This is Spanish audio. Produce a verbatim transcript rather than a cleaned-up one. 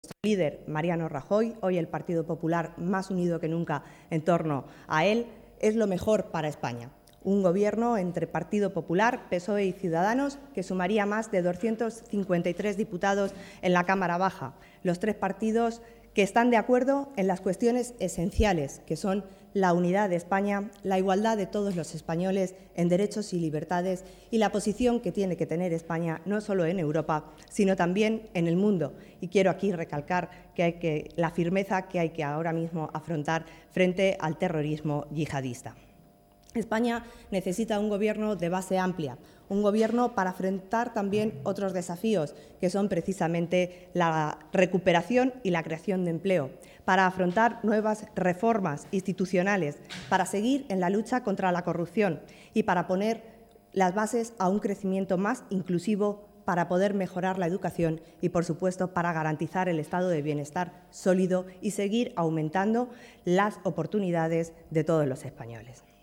nuestro líder, Mariano Rajoy, hoy el Partido Popular más unido que nunca en torno a él, es lo mejor para España. Un gobierno entre Partido Popular, P S O E y Ciudadanos que sumaría más de doscientos cincuenta y tres diputados en la Cámara Baja. Los tres partidos que están de acuerdo en las cuestiones esenciales, que son la unidad de España, la igualdad de todos los españoles en derechos y libertades y la posición que tiene que tener España no solo en Europa, sino también en el mundo. Y quiero aquí recalcar que hay que, la firmeza que hay que ahora mismo afrontar frente al terrorismo yihadista. España necesita un gobierno de base amplia, un gobierno para afrontar también otros desafíos, que son precisamente la recuperación y la creación de empleo, para afrontar nuevas reformas institucionales, para seguir en la lucha contra la corrupción y para poner las bases a un crecimiento más inclusivo, para poder mejorar la educación y, por supuesto, para garantizar el estado de bienestar sólido y seguir aumentando las oportunidades de todos los españoles.